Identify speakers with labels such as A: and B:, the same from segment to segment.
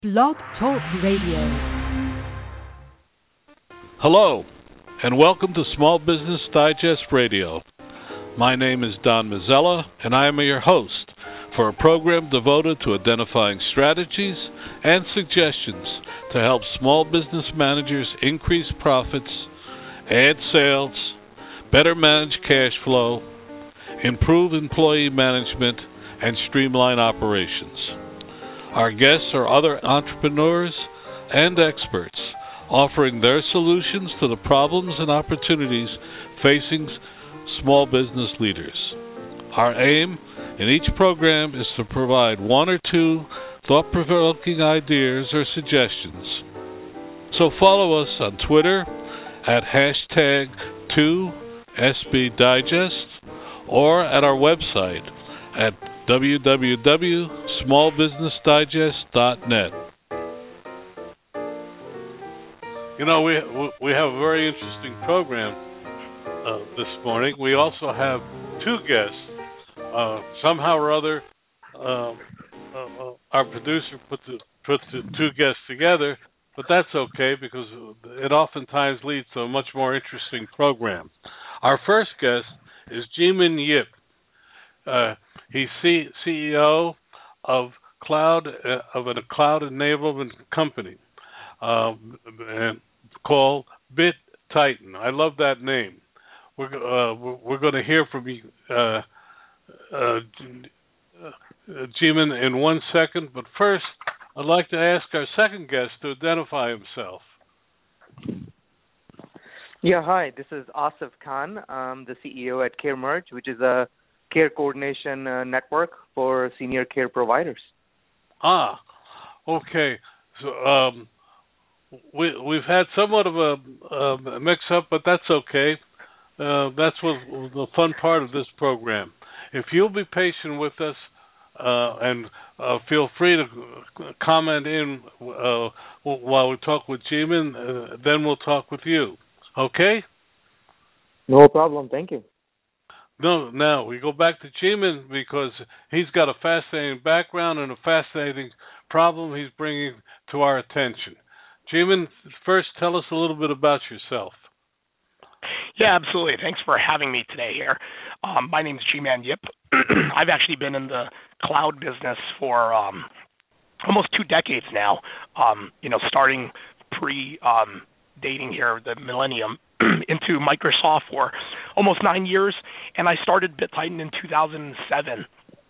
A: Blog Talk Radio.
B: Hello, and welcome to Small Business Digest Radio. My name is Don Mazzella, and I am your host for a program devoted to identifying strategies and suggestions to help small business managers increase profits, add sales, better manage cash flow, improve employee management, and streamline operations. Our guests are other entrepreneurs and experts offering their solutions to the problems and opportunities facing small business leaders. Our aim in each program is to provide one or two thought-provoking ideas or suggestions. So follow us on Twitter at hashtag 2SBDigest or at our website at www.smallbusinessdigest.net. You know, we have a very interesting program this morning. We also have two guests. Somehow or other, our producer put the two guests together, but that's okay because it oftentimes leads to a much more interesting program. Our first guest is Jimin Yip. He's CEO of a cloud enablement company called BitTitan. I love that name. We're going to hear from Jimin in 1 second, but first I'd like to ask our second guest to identify himself.
C: Yeah, hi. This is Asif Khan. I'm the CEO at CareMerge, which is a care coordination network for senior care providers.
B: Okay. So we've had somewhat of a mix-up, but that's okay. That's the fun part of this program. If you'll be patient with us and feel free to comment in while we talk with Jimin, then we'll talk with you. Okay?
C: No problem. Thank you.
B: No, now we go back to Jimin because he's got a fascinating background and a fascinating problem he's bringing to our attention. Jimin, first tell us a little bit about yourself.
D: Yeah, absolutely. Thanks for having me today here. My name is Jimin Yip. I've actually been in the cloud business for almost 2 decades now, starting pre-dating here, the millennium, into Microsoft for almost 9 years, and I started BitTitan in 2007.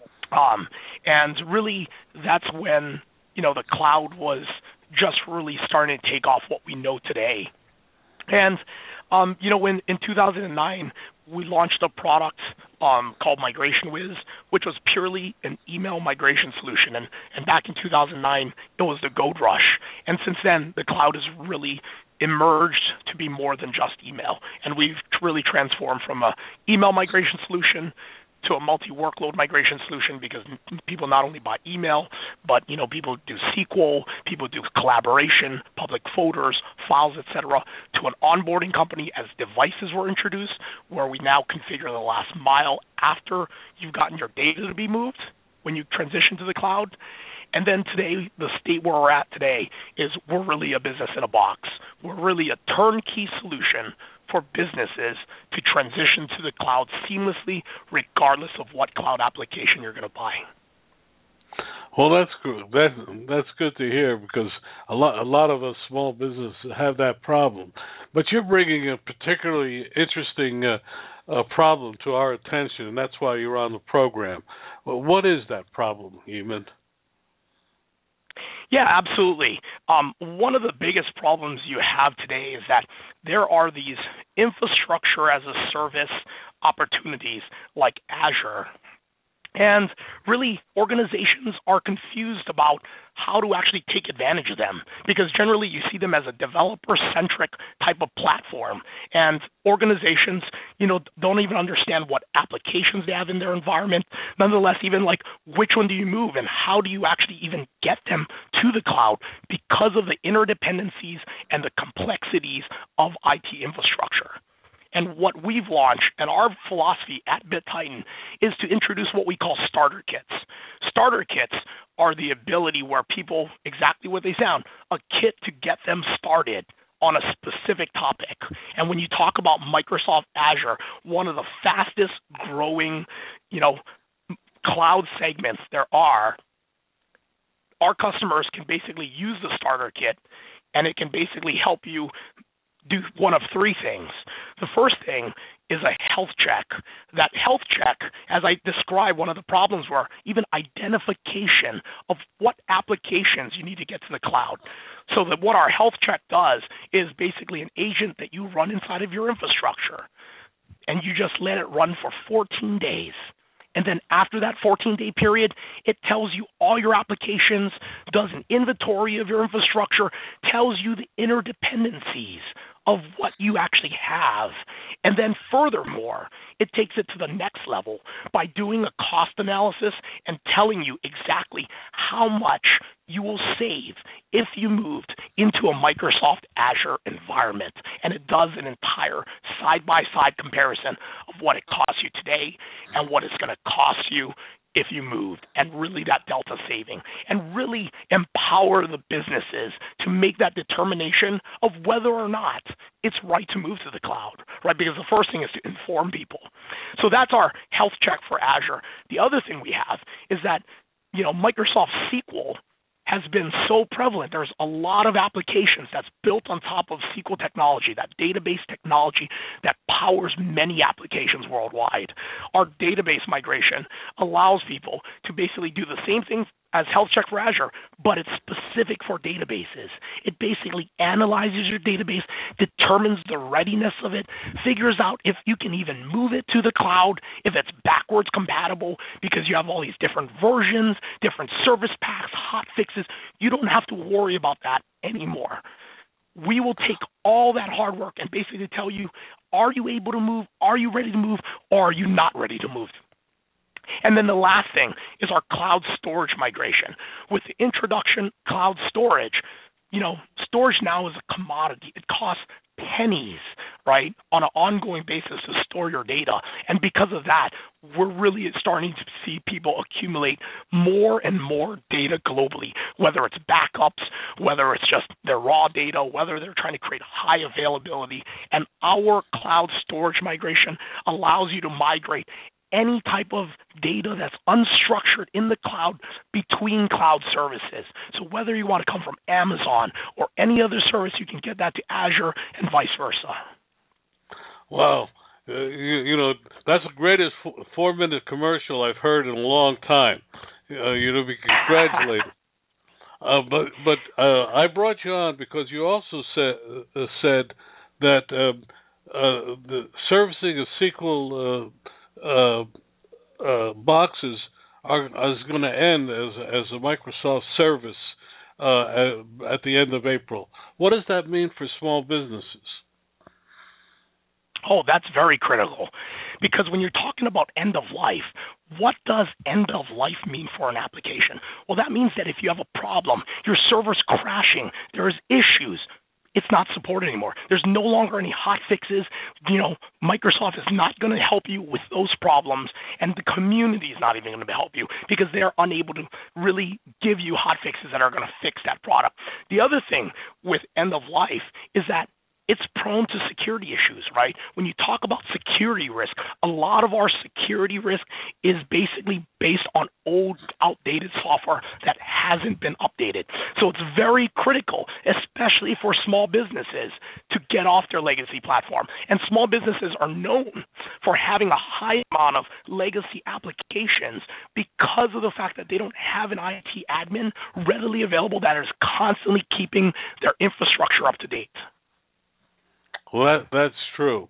D: And really, that's when, the cloud was just really starting to take off what we know today. And, when in 2009, we launched a product called MigrationWiz, which was purely an email migration solution. And back in 2009, it was the gold rush. And since then, the cloud has really emerged to be more than just email. And we've really transformed from a email migration solution to a multi-workload migration solution because people not only buy email, but people do SQL, people do collaboration, public folders, files, etc. to an onboarding company as devices were introduced, where we now configure the last mile after you've gotten your data to be moved when you transition to the cloud. And then today, the state where we're at today is we're really a business in a box. We're really a turnkey solution for businesses to transition to the cloud seamlessly, regardless of what cloud application you're going to buy.
B: Well, that's good. That's good to hear because a lot of us small businesses have that problem. But you're bringing a particularly interesting problem to our attention, and that's why you're on the program. Well, what is that problem, Eamon?
D: Yeah, absolutely. One of the biggest problems you have today is that there are these infrastructure as a service opportunities like Azure. And really, organizations are confused about how to actually take advantage of them because generally you see them as a developer-centric type of platform. And organizations, don't even understand what applications they have in their environment. Nonetheless, even like which one do you move and how do you actually even get them to the cloud because of the interdependencies and the complexities of IT infrastructure. And what we've launched, and our philosophy at BitTitan, is to introduce what we call starter kits. Starter kits are the ability where people, exactly what they sound, a kit to get them started on a specific topic. And when you talk about Microsoft Azure, one of the fastest growing, cloud segments there are, our customers can basically use the starter kit, and it can basically help you do one of three things. The first thing is a health check. That health check, as I described, one of the problems were even identification of what applications you need to get to the cloud. So that what our health check does is basically an agent that you run inside of your infrastructure, and you just let it run for 14 days. And then after that 14-day period, it tells you all your applications, does an inventory of your infrastructure, tells you the interdependencies of what you actually have. And then furthermore, it takes it to the next level by doing a cost analysis and telling you exactly how much you will save if you moved into a Microsoft Azure environment. And it does an entire side-by-side comparison of what it costs you today and what it's going to cost you if you moved, and really that delta saving, and really empower the businesses to make that determination of whether or not it's right to move to the cloud, right? Because the first thing is to inform people. So that's our health check for Azure. The other thing we have is that, Microsoft SQL has been so prevalent. There's a lot of applications that's built on top of SQL technology, that database technology that powers many applications worldwide. Our database migration allows people to basically do the same thing as Health Check for Azure, but it's specific for databases. It basically analyzes your database, determines the readiness of it, figures out if you can even move it to the cloud, if it's backwards compatible, because you have all these different versions, different service packs, hot fixes. You don't have to worry about that anymore. We will take all that hard work and basically tell you, are you able to move? Are you ready to move? Or are you not ready to move? And then the last thing is our cloud storage migration. With the introduction of cloud storage, storage now is a commodity. It costs pennies, right, on an ongoing basis to store your data. And because of that, we're really starting to see people accumulate more and more data globally, whether it's backups, whether it's just their raw data, whether they're trying to create high availability. And our cloud storage migration allows you to migrate any type of data that's unstructured in the cloud between cloud services. So whether you want to come from Amazon or any other service, you can get that to Azure and vice versa.
B: Wow. That's the greatest 4-minute commercial I've heard in a long time. Be congratulated. But I brought you on because you also said that the servicing of SQL boxes is going to end as a Microsoft service at the end of April. What does that mean for small businesses?
D: Oh, that's very critical, because when you're talking about end of life, what does end of life mean for an application? Well, that means that if you have a problem, your server's crashing, there's issues, it's not supported anymore. There's no longer any hot fixes. Microsoft is not going to help you with those problems, and the community is not even going to help you because they're unable to really give you hot fixes that are going to fix that product. The other thing with end of life is that it's prone to security issues, right? When you talk about security risk, a lot of our security risk is basically based on old, outdated software that hasn't been updated. So it's very critical, especially for small businesses, to get off their legacy platform. And small businesses are known for having a high amount of legacy applications because of the fact that they don't have an IT admin readily available that is constantly keeping their infrastructure up to date.
B: Well, that's true.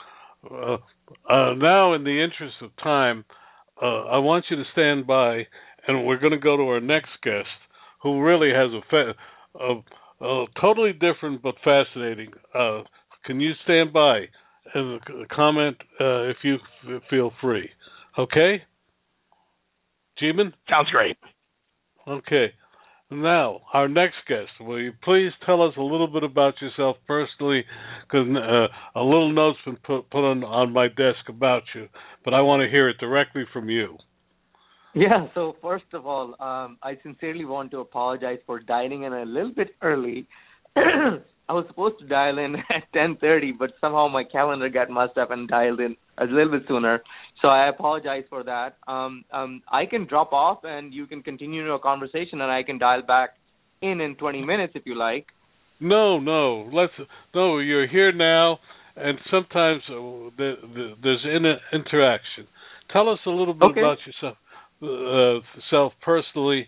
B: Now, in the interest of time, I want you to stand by, and we're going to go to our next guest, who really has a totally different but fascinating. Can you stand by and comment if you feel free? Okay? Jeeman?
D: Sounds great.
B: Okay. Now, our next guest, will you please tell us a little bit about yourself personally? Because a little note's been put on my desk about you, but I want to hear it directly from you.
C: Yeah, so first of all, I sincerely want to apologize for dialing in a little bit early. I was supposed to dial in at 10:30, but somehow my calendar got messed up and dialed in a little bit sooner. So I apologize for that. I can drop off and you can continue your conversation, and I can dial back in 20 minutes if you like.
B: No, you're here now, and sometimes there's interaction. Tell us a little bit about yourself. Self personally,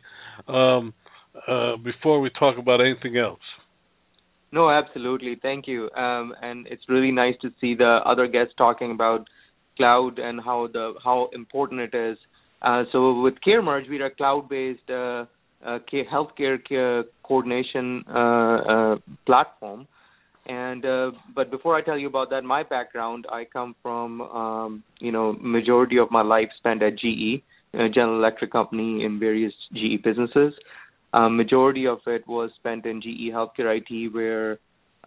B: before we talk about anything else.
C: No, absolutely. Thank you. And it's really nice to see the other guests talking about cloud and how important it is. So with CareMerge, we are a cloud-based healthcare coordination platform. And but before I tell you about that, my background, I come from majority of my life spent at GE. General Electric company in various GE businesses. Majority of it was spent in GE Healthcare IT, where,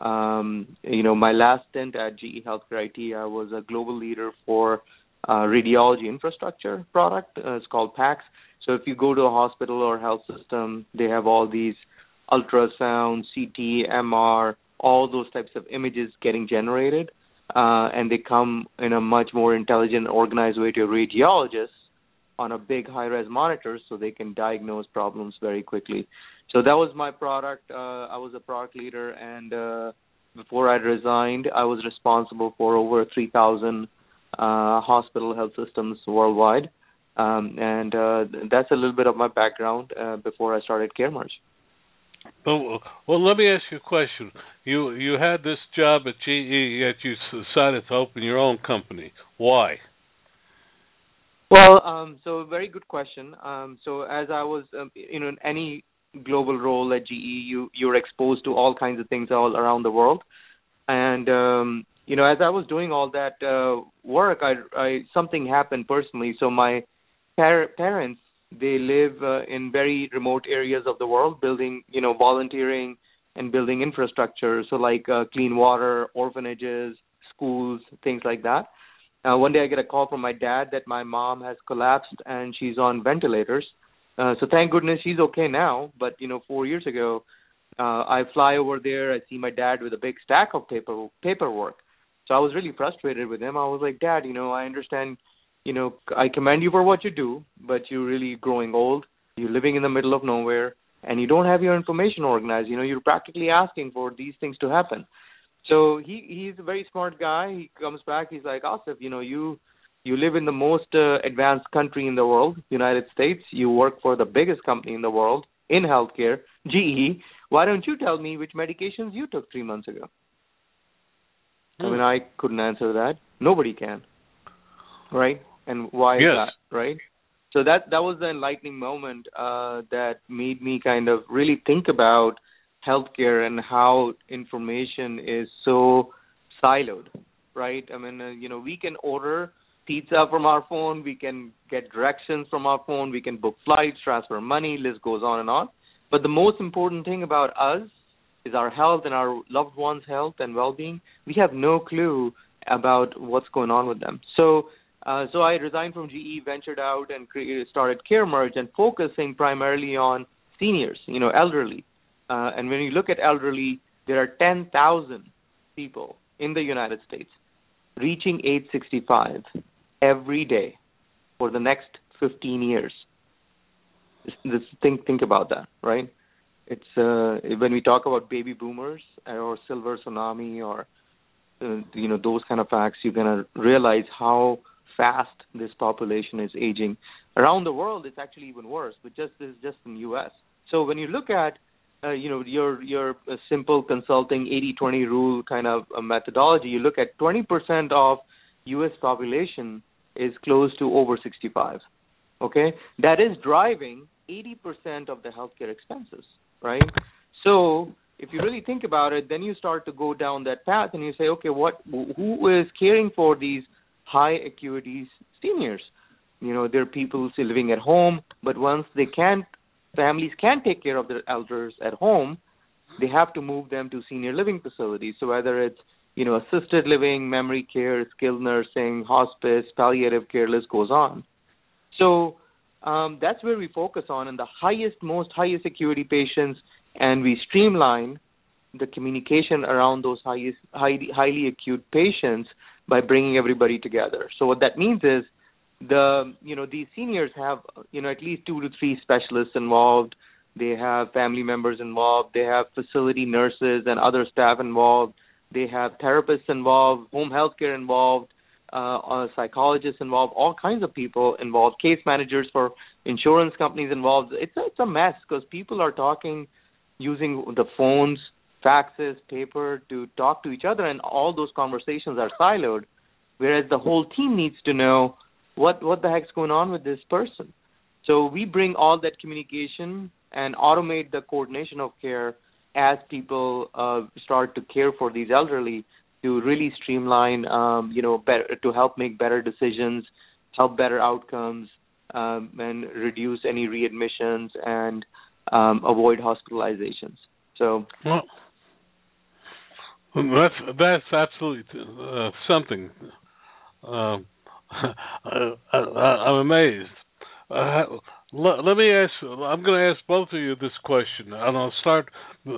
C: my last stint at GE Healthcare IT, I was a global leader for radiology infrastructure product. It's called PACS. So if you go to a hospital or health system, they have all these ultrasound, CT, MR, all those types of images getting generated, and they come in a much more intelligent, organized way to radiologists on a big high-res monitor so they can diagnose problems very quickly. So that was my product. I was a product leader, and before I resigned, I was responsible for over 3,000 hospital health systems worldwide. And that's a little bit of my background before I started CareMerge.
B: Well, let me ask you a question. You had this job at GE, yet you decided to open your own company. Why?
C: Well, so very good question. So as I was, in any global role at GE, you're exposed to all kinds of things all around the world. And, as I was doing all that work, something happened personally. So my parents, they live in very remote areas of the world, building, volunteering and building infrastructure. So like clean water, orphanages, schools, things like that. One day I get a call from my dad that my mom has collapsed and she's on ventilators. So thank goodness she's okay now. But, 4 years ago, I fly over there. I see my dad with a big stack of paperwork. So I was really frustrated with him. I was like, Dad, I understand, I commend you for what you do, but you're really growing old. You're living in the middle of nowhere, and you don't have your information organized. You're practically asking for these things to happen. So he's a very smart guy. He comes back. He's like, Asif, you live in the most advanced country in the world, United States. You work for the biggest company in the world in healthcare, GE. Why don't you tell me which medications you took 3 months ago? I mean, I couldn't answer that. Nobody can, right? And why is that, right? So that was the enlightening moment that made me kind of really think about healthcare and how information is so siloed, right? I mean, we can order pizza from our phone, we can get directions from our phone, we can book flights, transfer money, list goes on and on. But the most important thing about us is our health and our loved ones' health and well-being. We have no clue about what's going on with them. So I resigned from GE, ventured out, and started CareMerge and focusing primarily on seniors, elderly. And when you look at elderly, there are 10,000 people in the United States reaching age 65 every day for the next 15 years. Think about that, right? It's when we talk about baby boomers or silver tsunami or those kind of facts, you're gonna realize how fast this population is aging. Around the world, it's actually even worse, but this is just in the U.S. So when you look at your simple consulting 80-20 rule kind of methodology, you look at 20% of U.S. population is close to over 65. Okay, that is driving 80% of the healthcare expenses, right? So if you really think about it, then you start to go down that path and you say, okay, who is caring for these high acuity seniors? There are people still living at home, but once they can't families can't take care of their elders at home, they have to move them to senior living facilities. So whether it's, assisted living, memory care, skilled nursing, hospice, palliative care, list goes on. So that's where we focus on, in the most highest acuity patients, and we streamline the communication around those highly acute patients by bringing everybody together. So what that means is these seniors have, at least 2 to 3 specialists involved. They have family members involved. They have facility nurses and other staff involved. They have therapists involved, home health care involved, psychologists involved, all kinds of people involved, case managers for insurance companies involved. It's a mess because people are talking using the phones, faxes, paper to talk to each other, and all those conversations are siloed, whereas the whole team needs to know what the heck's going on with this person. So we bring all that communication and automate the coordination of care as people start to care for these elderly, to really streamline, better, to help make better decisions, help better outcomes, and reduce any readmissions and avoid hospitalizations. So,
B: well, that's absolutely something. I'm amazed. Let me ask. I'm going to ask both of you this question, and I'll start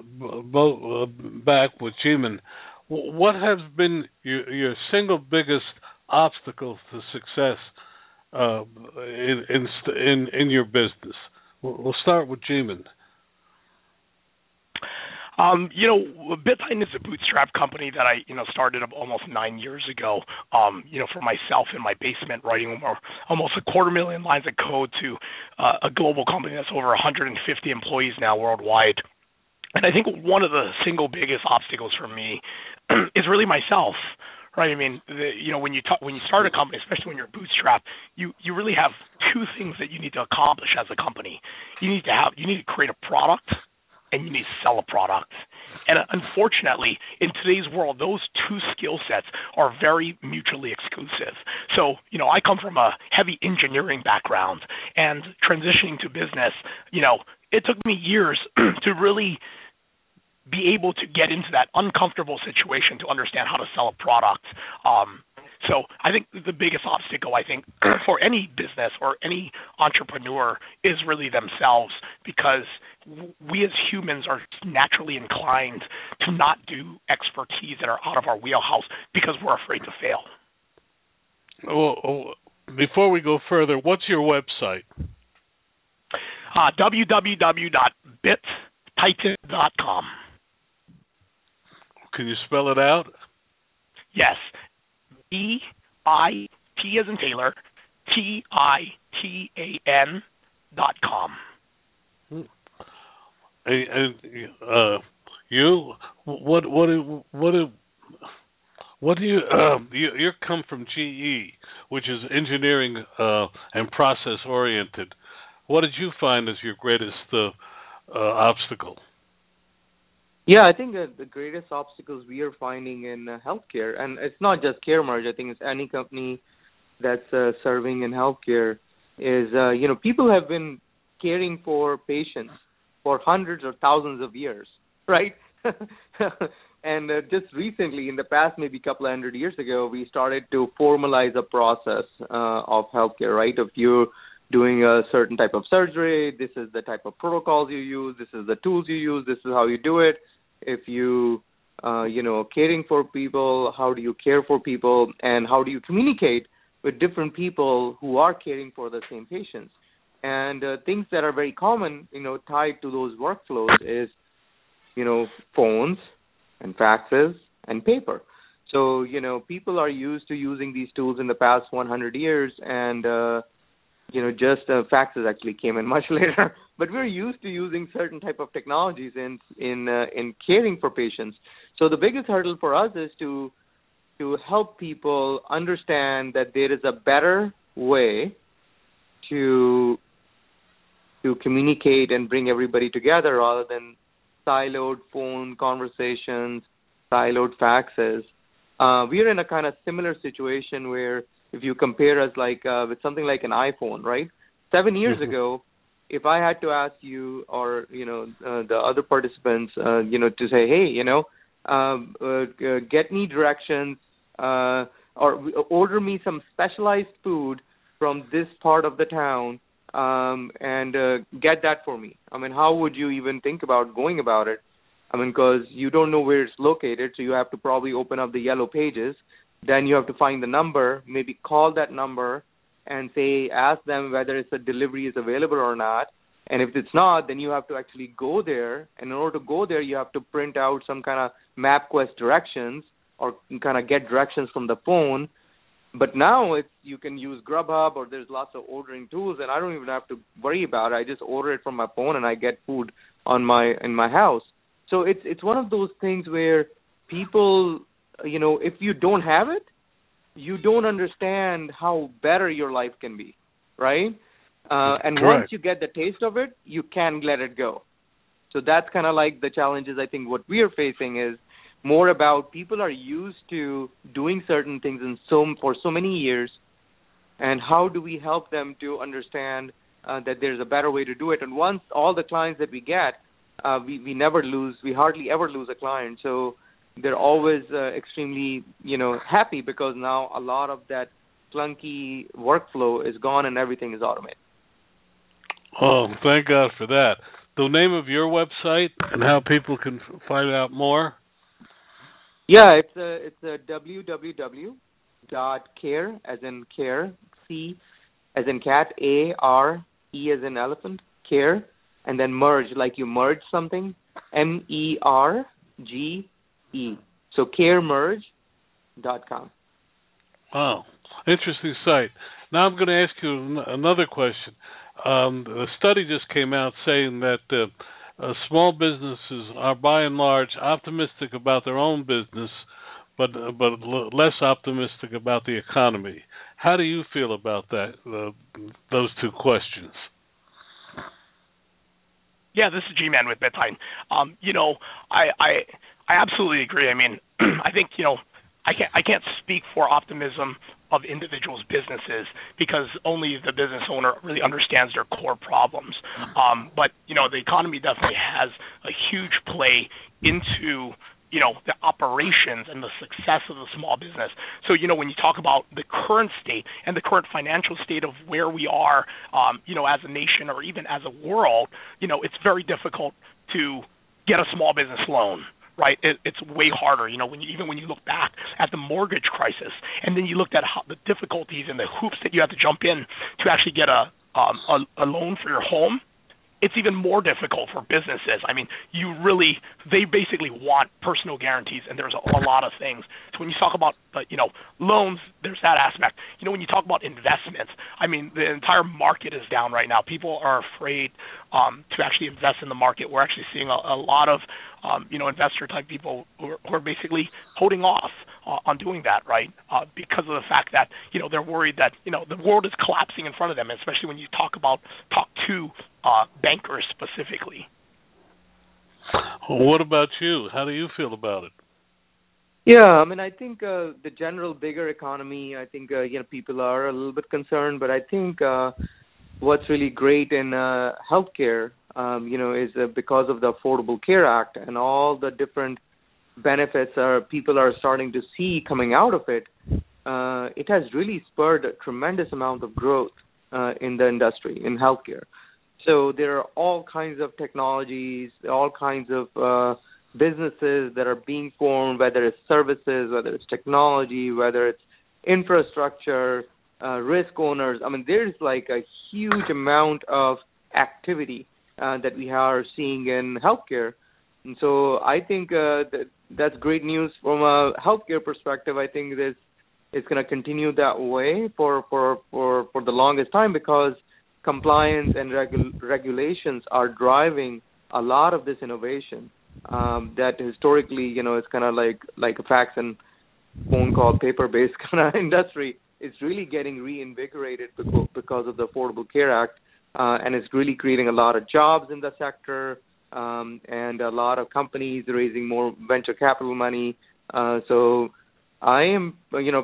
B: back with Jeeman. What has been your single biggest obstacle to success in your business? We'll start with Jeeman.
D: BitTitan is a bootstrap company that I, started almost 9 years ago, for myself in my basement, writing almost 250,000 lines of code to a global company that's over 150 employees now worldwide. And I think one of the single biggest obstacles for me is really myself. Right. I mean, when you start a company, especially when you're bootstrap, you really have 2 things that you need to accomplish as a company. You need to create a product, and you need to sell a product. And unfortunately, in today's world, those 2 skill sets are very mutually exclusive. So, I come from a heavy engineering background, and transitioning to business, it took me years to really be able to get into that uncomfortable situation to understand how to sell a product. So I think the biggest obstacle, for any business or any entrepreneur is really themselves, because we as humans are naturally inclined to not do expertise that are out of our wheelhouse because we're afraid to fail.
B: Well, before we go further, what's your website?
D: www.bittitan.com.
B: Can you spell it out?
D: Yes. BIT as in Taylor, TITAN.com.
B: And you, what do you you come from GE, which is engineering and process oriented. What did you find as your greatest obstacle?
C: Yeah, I think the greatest obstacles we are finding in healthcare, and it's not just CareMerge, I think it's any company that's serving in healthcare, is, people have been caring for patients for hundreds or thousands of years, right? And just recently, in the past maybe a couple of 100 years ago, we started to formalize a process of healthcare, right? If you're doing a certain type of surgery, this is the type of protocols you use, this is the tools you use, this is how you do it. If you, caring for people, how do you care for people, and how do you communicate with different people who are caring for the same patients? And things that are very common, tied to those workflows is, phones and faxes and paper. So, people are used to using these tools in the past 100 years, and just faxes actually came in much later. But we're used to using certain type of technologies in caring for patients. So the biggest hurdle for us is to help people understand that there is a better way to communicate and bring everybody together rather than siloed phone conversations, siloed faxes. We're in a kind of similar situation where if you compare us with something like an iPhone, right? 7 years ago, if I had to ask you or, the other participants, to say, hey, get me directions or order me some specialized food from this part of the town and get that for me. I mean, how would you even think about going about it? I mean, because you don't know where it's located, so you have to probably open up the Yellow Pages. Then you have to find the number, maybe call that number and ask them whether it's a delivery is available or not. And if it's not, then you have to actually go there. And in order to go there, you have to print out some kind of MapQuest directions or kind of get directions from the phone. But now you can use Grubhub or there's lots of ordering tools, and I don't even have to worry about it. I just order it from my phone and I get food in my house. So it's one of those things where people, if you don't have it, you don't understand how better your life can be, right? And
B: Correct.
C: Once you get the taste of it, you can't let it go. So that's kind of like the challenges. I think what we are facing is more about people are used to doing certain things for so many years, and how do we help them to understand that there's a better way to do it. And once all the clients that we get, we hardly ever lose a client. So they're always extremely, happy because now a lot of that clunky workflow is gone and everything is automated.
B: Oh, thank God for that. The name of your website and how people can find out more?
C: Yeah, it's a www.care, as in care, C as in cat, A-R, E as in elephant, care, and then merge, like you merge something, MERGE. So caremerge.com.
B: Wow, interesting site. Now I'm going to ask you another question. A study just came out saying that small businesses are by and large optimistic about their own business, but less optimistic about the economy. How do you feel about that? Those two questions.
D: Yeah, this is G-Man with BitTitan. I absolutely agree. I mean, I think, I can't speak for optimism of individuals' businesses because only the business owner really understands their core problems. But, the economy definitely has a huge play into, the operations and the success of the small business. So, when you talk about the current state and the current financial state of where we are, as a nation or even as a world, it's very difficult to get a small business loan. Right, it's way harder. When you look back at the mortgage crisis, and then you looked at the difficulties and the hoops that you have to jump in to actually get a loan for your home, it's even more difficult for businesses. I mean, they basically want personal guarantees, and there's a lot of things. So when you talk about loans, there's that aspect. When you talk about investments, I mean, the entire market is down right now. People are afraid to actually invest in the market. We're actually seeing a lot of investor type people who are basically holding off on doing that, right? Because of the fact that they're worried that the world is collapsing in front of them, especially when you talk to bankers specifically.
B: Well, what about you? How do you feel about it?
C: Yeah, I mean, I think the general bigger economy, I think people are a little bit concerned, but I think what's really great in healthcare, is because of the Affordable Care Act and all the different benefits people are starting to see coming out of it. It has really spurred a tremendous amount of growth in the industry, in healthcare. So there are all kinds of technologies, all kinds of businesses that are being formed, whether it's services, whether it's technology, whether it's infrastructure, risk owners. I mean, there's like a huge amount of activity that we are seeing in healthcare. And so I think that's great news from a healthcare perspective. I think it's going to continue that way for the longest time because compliance and regulations are driving a lot of this innovation that historically, it's kind of like a fax and phone call, paper-based kind of industry. It's really getting reinvigorated because of the Affordable Care Act, and it's really creating a lot of jobs in the sector and a lot of companies raising more venture capital money. So I am,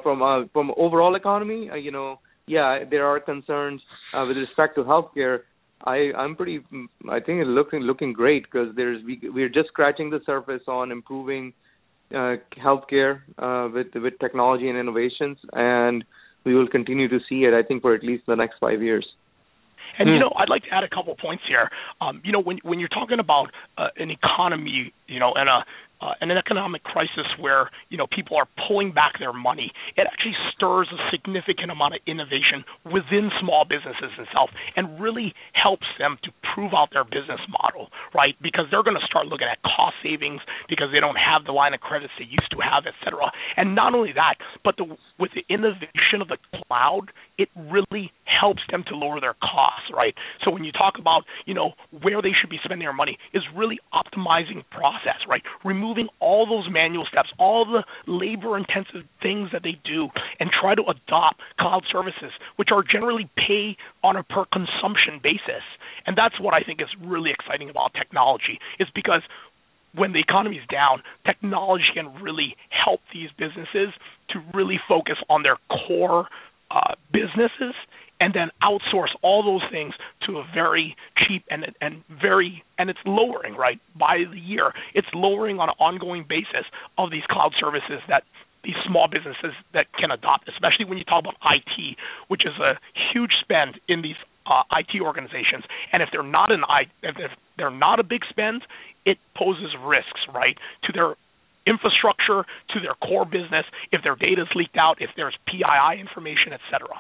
C: from overall economy, there are concerns with respect to healthcare, I'm pretty. I think it's looking great because we're just scratching the surface on improving healthcare with technology and innovations, and we will continue to see it. I think for at least the next 5 years.
D: And I'd like to add a couple points here. When you're talking about an economy, and an economic crisis where people are pulling back their money, it actually stirs a significant amount of innovation within small businesses itself, and really helps them to prove out their business model, right? Because they're going to start looking at cost savings because they don't have the line of credits they used to have, et cetera. And not only that, but with the innovation of the cloud, it really helps them to lower their costs, right? So when you talk about where they should be spending their money, is really optimizing process, right? Removing all those manual steps, all the labor-intensive things that they do, and try to adopt cloud services, which are generally pay on a per-consumption basis. And that's what I think is really exciting about technology, is because when the economy is down, technology can really help these businesses to really focus on their core businesses, and then outsource all those things to a very cheap and it's lowering, right, by the year. It's lowering on an ongoing basis of these cloud services that these small businesses that can adopt, especially when you talk about IT, which is a huge spend in these IT organizations. And if they're not if they're not a big spend, it poses risks, right, to their infrastructure, to their core business, if their data is leaked out, if there's PII information, et cetera.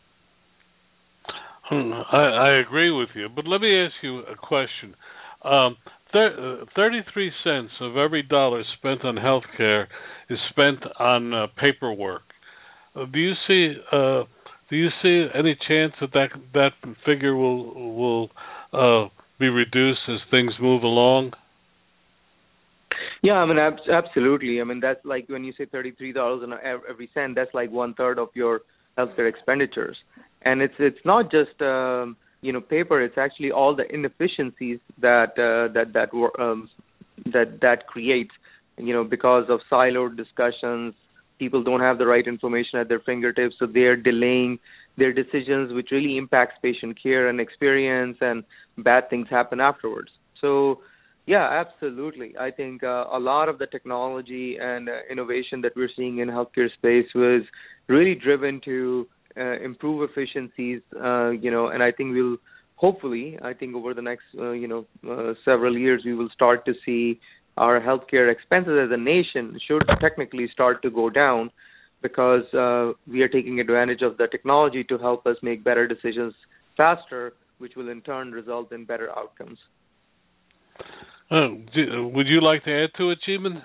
B: I agree with you, but let me ask you a question. 33 cents of every dollar spent on healthcare is spent on paperwork. Do you see any chance that figure will be reduced as things move along?
C: Yeah, I mean, absolutely. I mean, that's like when you say $33 on every cent, that's like 1/3 of your healthcare expenditures. And it's not just paper. It's actually all the inefficiencies that creates. Because of siloed discussions, people don't have the right information at their fingertips, so they're delaying their decisions, which really impacts patient care and experience, and bad things happen afterwards. So, yeah, absolutely. I think a lot of the technology and innovation that we're seeing in healthcare space was really driven to improve efficiencies, and I think we'll hopefully, over the next, several years, we will start to see our healthcare expenses as a nation should technically start to go down because we are taking advantage of the technology to help us make better decisions faster, which will in turn result in better outcomes.
B: Would you like to add to it, Jeeman?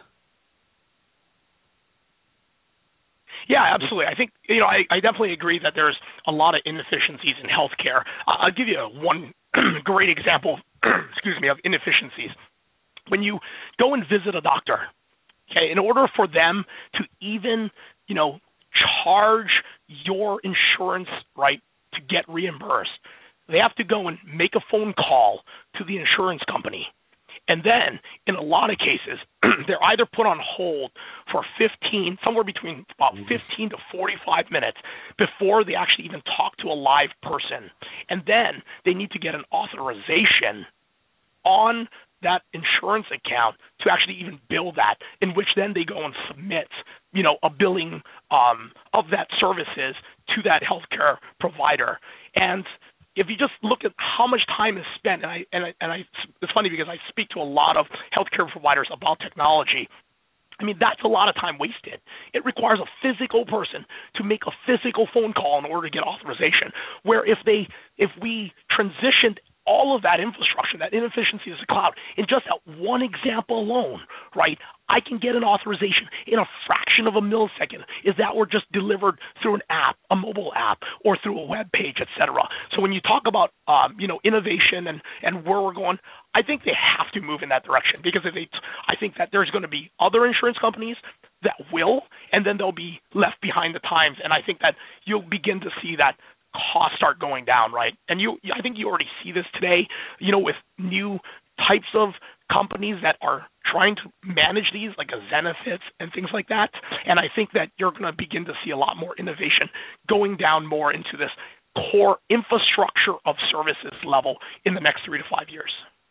D: Yeah, absolutely. I think, I definitely agree that there's a lot of inefficiencies in healthcare. I'll give you one great example, of inefficiencies. When you go and visit a doctor, okay, in order for them to even, charge your insurance, right, to get reimbursed, they have to go and make a phone call to the insurance company. And then, in a lot of cases, they're either put on hold for somewhere between about 15 to 45 minutes before they actually even talk to a live person. And then they need to get an authorization on that insurance account to actually even bill that, in which then they go and submit, a billing of that services to that healthcare provider. And if you just look at how much time is spent, and it's funny because I speak to a lot of healthcare providers about technology. I mean, that's a lot of time wasted. It requires a physical person to make a physical phone call in order to get authorization. Where if we transitioned all of that infrastructure, that inefficiency as a cloud, in just that one example alone, right, I can get an authorization in a fraction of a millisecond if that were just delivered through an app, a mobile app, or through a web page, et cetera. So when you talk about, innovation and where we're going, I think they have to move in that direction because I think that there's going to be other insurance companies that will, and then they'll be left behind the times. And I think that you'll begin to see that costs start going down, right? And I think you already see this today, with new types of companies that are trying to manage these, like a Zenefits and things like that. And I think that you're going to begin to see a lot more innovation going down more into this core infrastructure of services level in the next 3 to 5 years.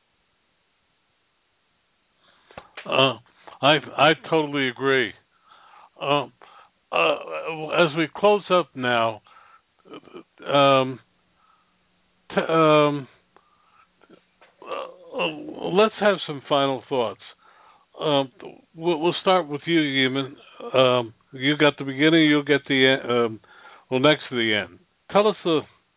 B: I totally agree. As we close up now, let's have some final thoughts. We'll start with you, Yeman. You got the beginning, you'll get the end. Next to the end. Tell us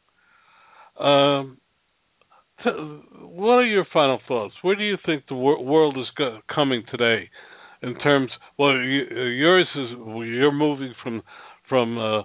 B: what are your final thoughts? Where do you think the world is coming today? In terms, yours is you're moving from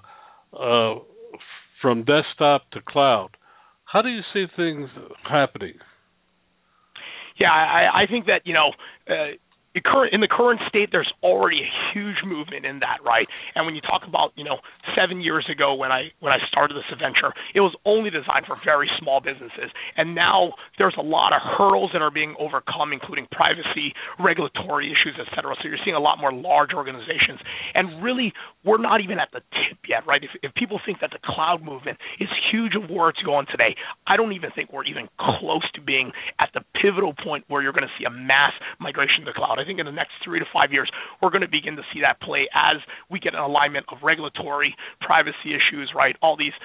B: desktop to cloud. How do you see things happening?
D: Yeah, I think that in the current state, there's already a huge movement in that, right? And when you talk about 7 years ago when I started this venture, it was only designed for very small businesses, and now there's a lot of hurdles that are being overcome, including privacy, regulatory issues, et cetera. So you're seeing a lot more large organizations, and really we're not even at the tip yet, right? If people think that the cloud movement is huge of where it's going today, I don't even think we're even close to being at the pivotal point where you're going to see a mass migration to the cloud. I think in the next 3 to 5 years, we're going to begin to see that play as we get an alignment of regulatory, privacy issues, right? All these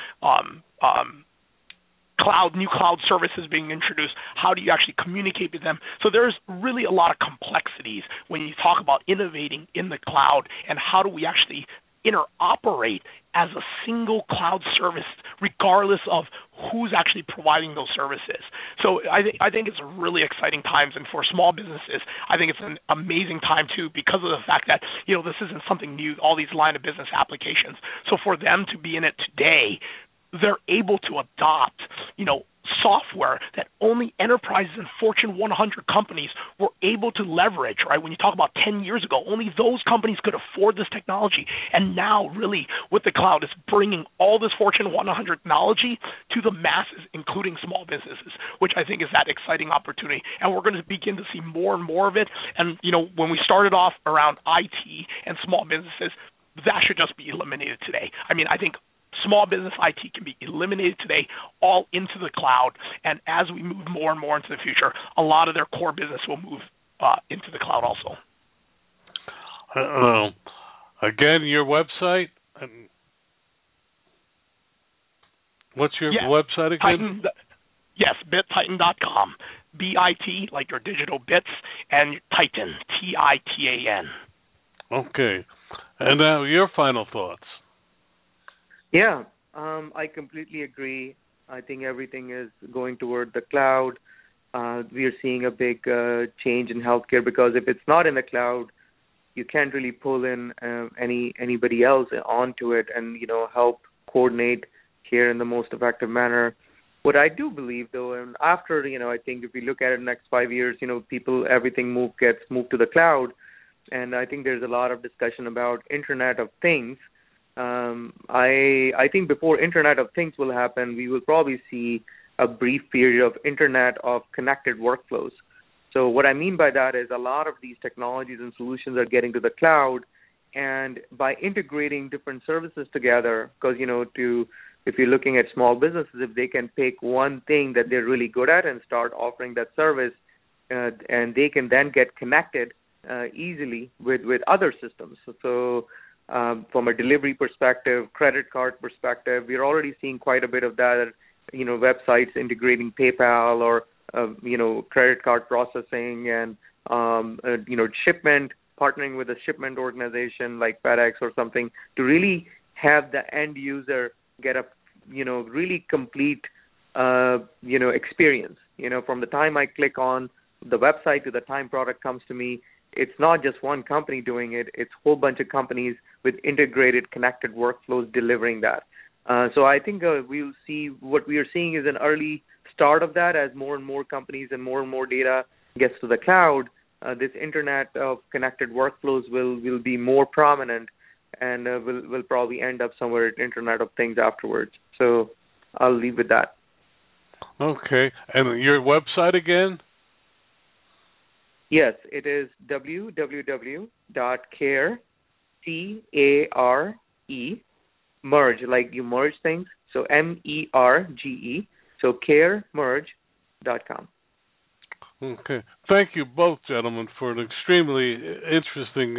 D: new cloud services being introduced. How do you actually communicate with them? So there's really a lot of complexities when you talk about innovating in the cloud, and how do we actually interoperate as a single cloud service, regardless of who's actually providing those services. So I think it's really exciting times, and for small businesses, I think it's an amazing time too, because of the fact that this isn't something new. All these line of business applications. So for them to be in it today, they're able to adopt software that only enterprises and Fortune 100 companies were able to leverage, right? When you talk about 10 years ago, only those companies could afford this technology. And now, really, with the cloud, it's bringing all this Fortune 100 technology to the masses, including small businesses, which I think is that exciting opportunity. And we're going to begin to see more and more of it. And, when we started off around IT and small businesses, that should just be eliminated today. I mean, I think small business IT can be eliminated today, all into the cloud. And as we move more and more into the future, a lot of their core business will move into the cloud also.
B: Again, your website? What's your website again?
D: Yes, BitTitan.com. BIT, like your digital bits, and Titan, TITAN.
B: Okay. And now your final thoughts.
C: Yeah, I completely agree. I think everything is going toward the cloud. We are seeing a big change in healthcare, because if it's not in the cloud, you can't really pull in anybody else onto it and help coordinate care in the most effective manner. What I do believe, though, and after I think if we look at it in the next 5 years, everything gets moved to the cloud, and I think there's a lot of discussion about Internet of Things. I think before Internet of Things will happen, we will probably see a brief period of Internet of connected workflows. So what I mean by that is a lot of these technologies and solutions are getting to the cloud, and by integrating different services together, because if you're looking at small businesses, if they can pick one thing that they're really good at and start offering that service, and they can then get connected easily with other systems. So from a delivery perspective, credit card perspective, we're already seeing quite a bit of that. Websites integrating PayPal or credit card processing, and shipment, partnering with a shipment organization like FedEx or something to really have the end user get a really complete experience. From the time I click on the website to the time product comes to me, it's not just one company doing it, it's a whole bunch of companies with integrated, connected workflows delivering that. So I think we'll see, what we are seeing is an early start of that as more and more companies and more data gets to the cloud. This Internet of connected workflows will be more prominent, and will probably end up somewhere at Internet of Things afterwards. So I'll leave with that.
B: Okay. And your website again?
C: Yes, it is www.care, merge, like you merge things. So MERGE. So caremerge.com.
B: Okay. Thank you both, gentlemen, for an extremely interesting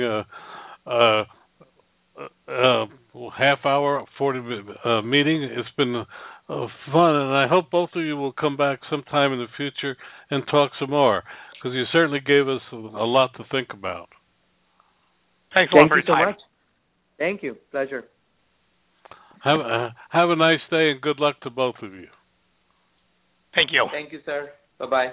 B: half hour, 40-minute meeting. It's been fun, and I hope both of you will come back sometime in the future and talk some more, because you certainly gave us a lot to think about.
D: Thanks a lot for your
C: Thank you so
D: time.
C: much. Thank you. Pleasure.
B: Have a nice day, and good luck to both of you.
D: Thank you.
C: Thank you, sir. Bye-bye.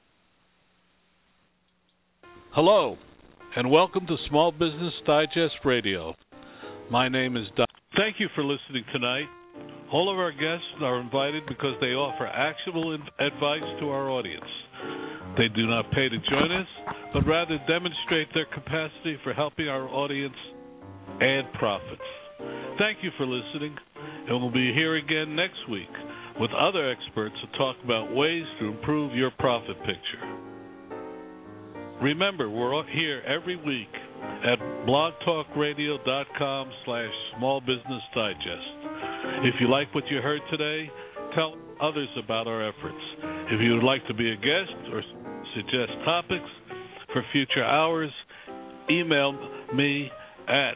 B: Hello, and welcome to Small Business Digest Radio. My name is Don. Thank you for listening tonight. All of our guests are invited because they offer actionable advice to our audience. They do not pay to join us, but rather demonstrate their capacity for helping our audience add profits. Thank you for listening, and we'll be here again next week with other experts to talk about ways to improve your profit picture. Remember, we're here every week at blogtalkradio.com/smallbusinessdigest. If you like what you heard today, tell others about our efforts. If you would like to be a guest or suggest topics for future hours, email me at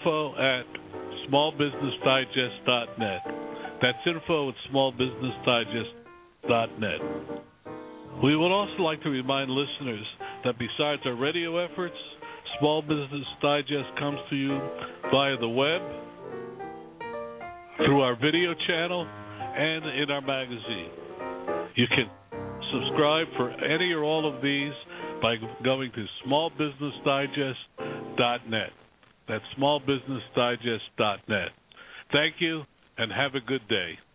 B: info@smallbusinessdigest.net. That's info@smallbusinessdigest.net. We would also like to remind listeners that besides our radio efforts, Small Business Digest comes to you via the web, through our video channel, and in our magazine. You can subscribe for any or all of these by going to smallbusinessdigest.net. That's smallbusinessdigest.net. Thank you, and have a good day.